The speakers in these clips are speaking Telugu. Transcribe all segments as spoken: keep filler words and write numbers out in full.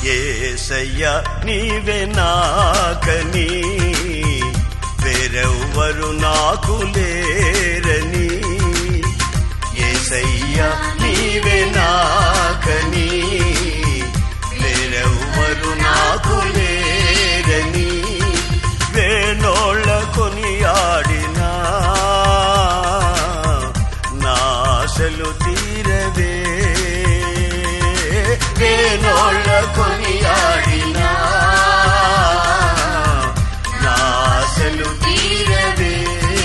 యేసయ్యా నీవే నాకని వేరెవ్వరు నాకు లేరని, యేసయ్యా నీవే నాకని వేరెవ్వరు నాకు లేరని, వేణోళ్ళ కొనియాడినా నాశలు తీరవే, వేణోళ్ళ కొనియాడినా నాశలు తీరవే.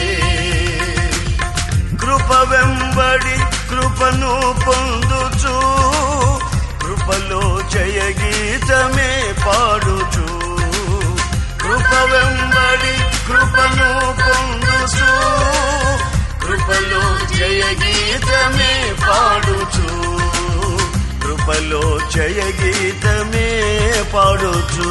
కృప వెంబడి కృపను పొందుచు, కృపలో జయ గీతమే పాడుచు, కృప వెంబడి కృపను పొందుచు, కృపలో జయ గీతమే పాడుచు, కృపలో జయ గీతమే పాడుచు.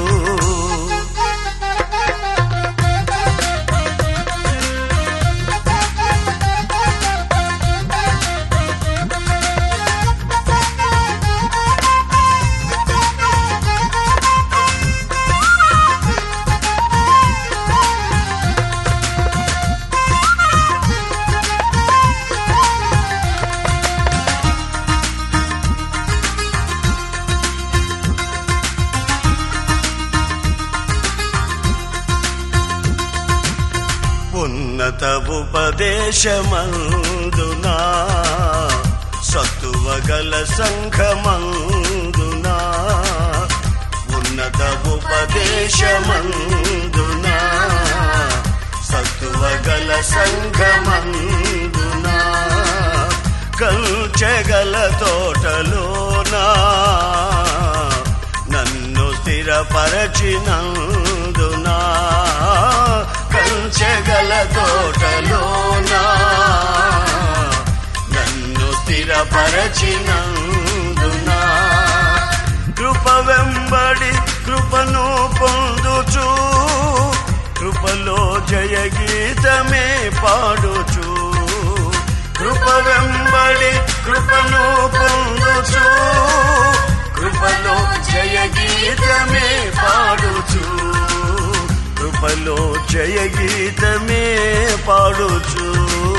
ఉన్నత ఉపదేశమందునా సత్తువగల సంఘమందునా, ఉన్నత ఉపదేశమందునా సత్తువగల సంఘమందునా, కంచెగల తోటలోనా నన్ను స్థిరపరచినందునా, కంచెగల తోటలోనా నన్ను స్థిరపరచినందునా, కృప వెంబడి కృపను పొందుచు, కృపలో జయ గీతమే పాడుచు, కృప వెంబడి కృపను పొందుచు, కృపలో జయ గీతమే పాడుచు, కృపలో జయ గీతమే పాడుచు.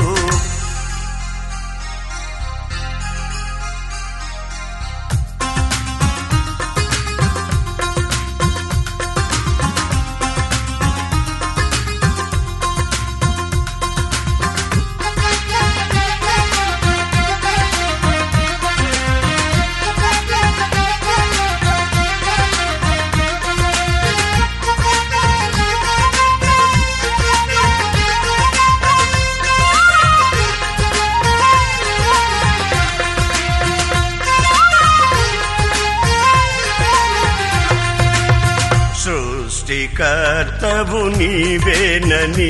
సృష్టికర్తవు నీవేనని,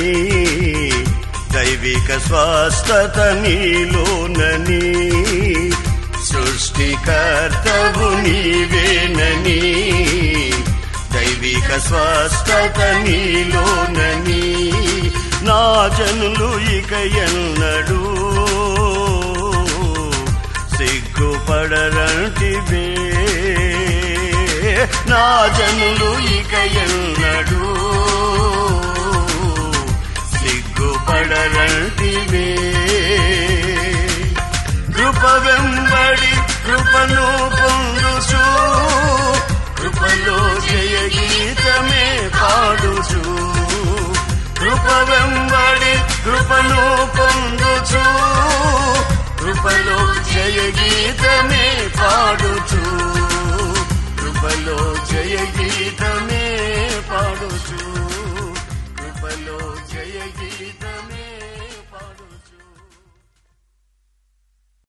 దైవిక స్వస్థత నీలోనని, సృష్టికర్తవు నీవేనని, దైవిక స్వస్థత నీలోనని, నా జనులు ఇక ఎన్నడూ సిగ్గుపడరంటివే, నా జనులు ఇక ఎన్నడూ సిగ్గుపడరంటివే, కృప వెంబడి కృపను పొందుచు, కృపలో జయ గీతమే పాడుచు, కృప వెంబడి కృపను పొందుచు, కృపలో జయ గీతమే పాడుచు, కృపలో జయ గీతమే పాడుచు, కృపలో జయ గీత